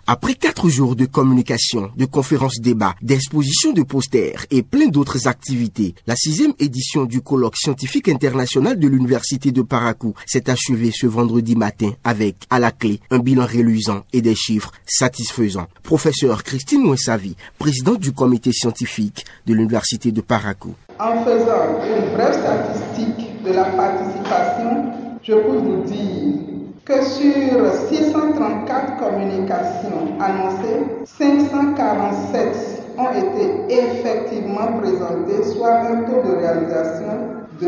Après 4 jours de communication, de conférences débats, d'expositions de posters et plein d'autres activités, la 6e édition du colloque scientifique international de l'Université de Parakou s'est achevée ce vendredi matin avec, à la clé, un bilan reluisant et des chiffres satisfaisants. Professeur Christine Mouessavi, présidente du comité scientifique de l'Université de Parakou. En faisant une brève statistique de la participation, je peux vous dire que sur 634 communications annoncées, 547 ont été effectivement présentées, soit un taux de réalisation de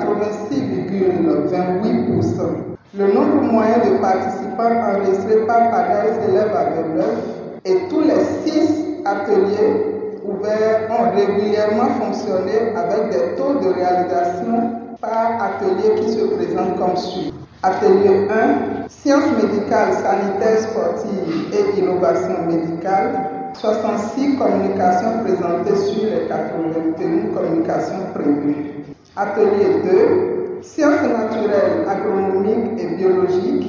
86,28%. Le nombre moyen de participants enregistrés par pagaille s'élève à 29 et tous les 6 ateliers ouverts ont régulièrement fonctionné avec des taux de réalisation par atelier qui se présentent comme suit. Atelier 1, sciences médicales, sanitaires, sportives et innovation médicale, 66 communications présentées sur les 81 communications prévues. Atelier 2, sciences naturelles, agronomiques et biologiques,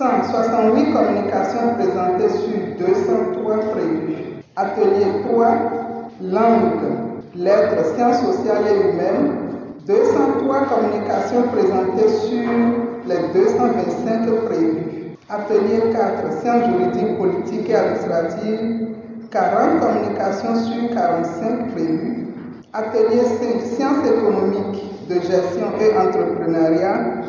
168 communications présentées sur 203 prévues. Atelier 3, langue, lettres, sciences sociales et humaines, 203 communications présentées sur les 225 prévues. Atelier 4, sciences juridiques, politiques et administratives, 40 communications sur 45 prévues. Atelier 5, sciences économiques, de gestion et entrepreneuriat,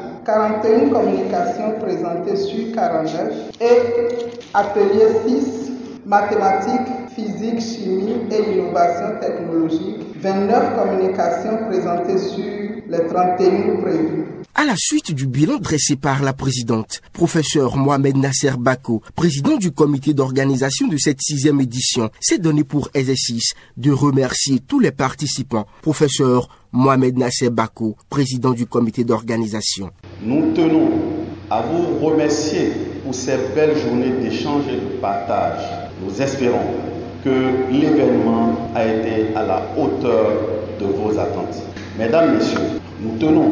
41 communications présentées sur 49. Et atelier 6, mathématiques, physique, chimie et innovation technologique, 29 communications présentées sur les 31 prévues. À la suite du bilan dressé par la présidente, professeur Mohamed Nasser Bako, président du comité d'organisation de cette 6e édition, s'est donné pour exercice de remercier tous les participants. Professeur Mohamed Nasser Bako, président du comité d'organisation. Nous tenons à vous remercier pour ces belles journées d'échange et de partage. Nous espérons que l'événement a été à la hauteur de vos attentes. Mesdames, Messieurs, nous tenons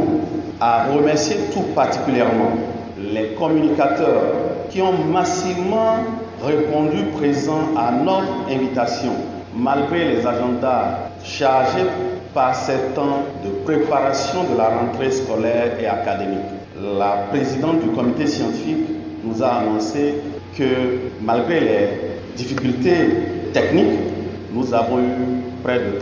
à remercier tout particulièrement les communicateurs qui ont massivement répondu présents à notre invitation, malgré les agendas chargés par ces temps de préparation de la rentrée scolaire et académique. La présidente du comité scientifique nous a annoncé que malgré les difficultés techniques, nous avons eu près de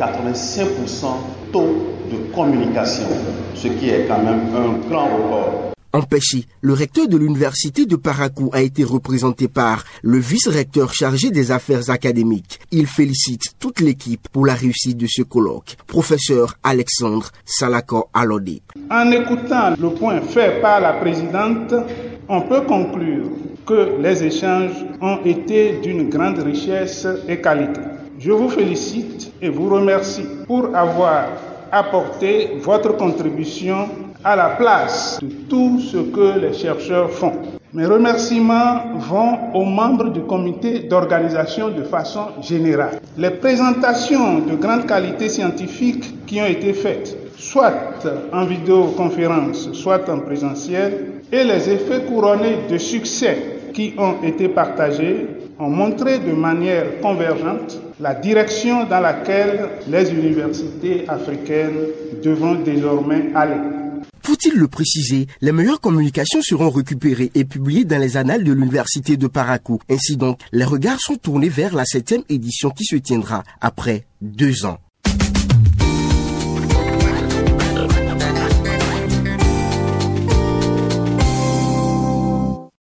85% taux de communication, ce qui est quand même un grand record. En Péchi, le recteur de l'université de Parakou a été représenté par le vice-recteur chargé des affaires académiques. Il félicite toute l'équipe pour la réussite de ce colloque. Professeur Alexandre Salako Alodé. En écoutant le point fait par la présidente, on peut conclure que les échanges ont été d'une grande richesse et qualité. Je vous félicite et vous remercie pour avoir apporté votre contribution à la place de tout ce que les chercheurs font. Mes remerciements vont aux membres du comité d'organisation de façon générale. Les présentations de grande qualité scientifique qui ont été faites, soit en vidéoconférence, soit en présentiel, et les effets couronnés de succès qui ont été partagés ont montré de manière convergente la direction dans laquelle les universités africaines devront désormais aller. Faut-il le préciser, les meilleures communications seront récupérées et publiées dans les annales de l'université de Parakou. Ainsi donc, les regards sont tournés vers la 7e édition qui se tiendra après 2 ans.